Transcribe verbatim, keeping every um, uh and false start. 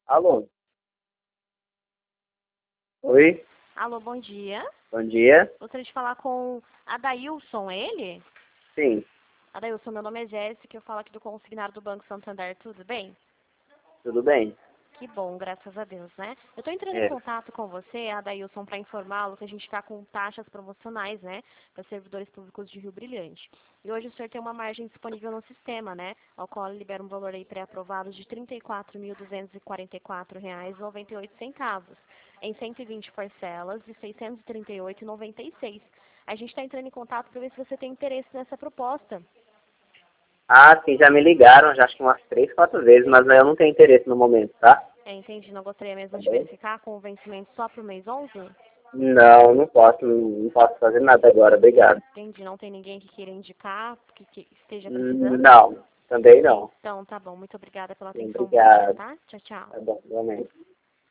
Alô? Oi? Alô, bom dia. Bom dia. Gostaria de falar com Adailson, é ele? Sim, Adailson, meu nome é Jéssica, eu falo aqui do consignado do Banco Santander, tudo bem? tudo bem? Que bom, graças a Deus, né? Eu estou entrando em É. contato com você, Adailson, para informá-lo que a gente está com taxas promocionais, né, para servidores públicos de Rio Brilhante. E hoje o senhor tem uma margem disponível no sistema, né, ao qual ele libera um valor aí pré-aprovado de trinta e quatro mil duzentos e quarenta e quatro reais e noventa e oito centavos, em cento e vinte parcelas de seiscentos e trinta e oito reais e noventa e seis centavos. A gente está entrando em contato para ver se você tem interesse nessa proposta. Ah, sim, já me ligaram, já acho que umas três, quatro vezes, mas eu não tenho interesse no momento, tá? É, entendi, não gostaria Tá mesmo de bem? verificar com o vencimento só para o mês onze? Não, não posso, não, não posso fazer nada agora, obrigado. Entendi, não tem ninguém que queira indicar, que, que esteja Hum, precisando? Não, também não. Então, tá bom. Muito obrigada pela Sim, atenção. Bom dia, obrigado. tá? Tchau, tchau. Tá bom, realmente.